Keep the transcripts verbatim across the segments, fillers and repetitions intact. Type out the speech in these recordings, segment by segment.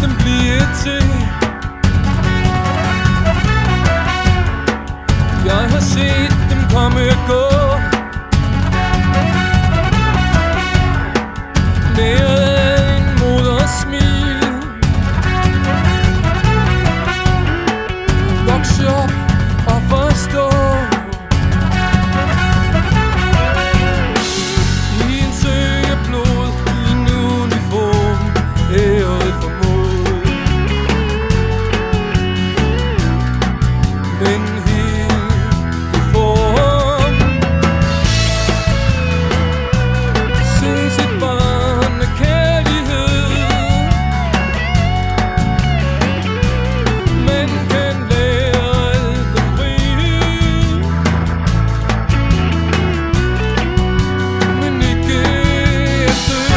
dem blive til. Jeg har set dem komme og gå, med en moders smil. Vokse op og forstå i en sø af blod, i en uniform, æret for mod. Men helt i form ses et barn af kærlighed. Man kan lære alt om frihed, men ikke at dø.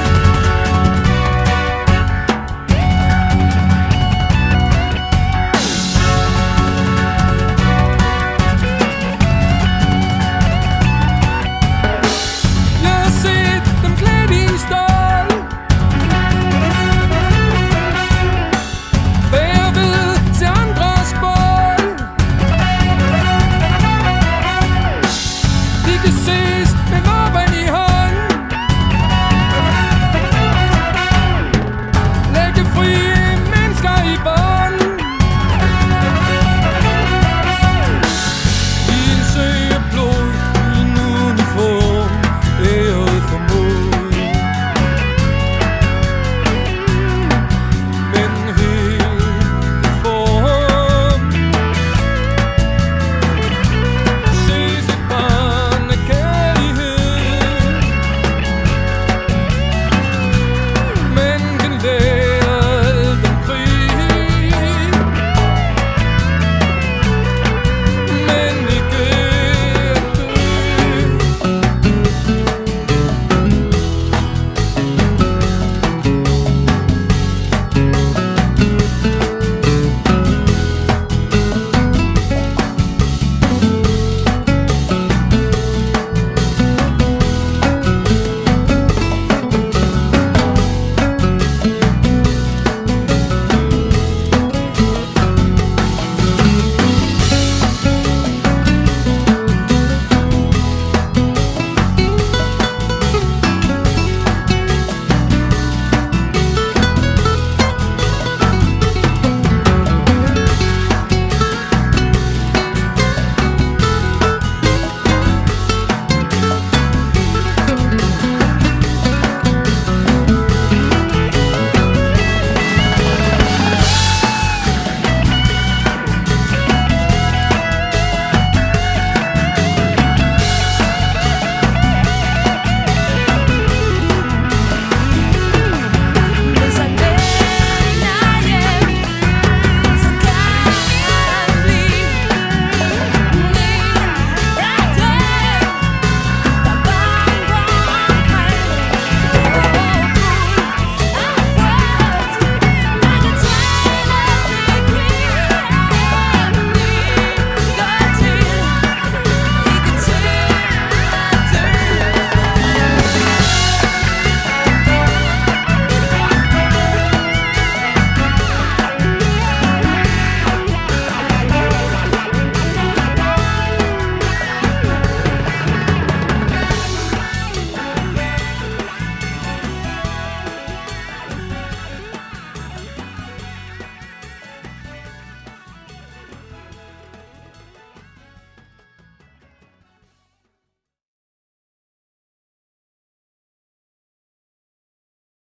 Jeg har set dem klædt i stål, bagved til andres bål. De kan ses med våben i hånd, lægge fri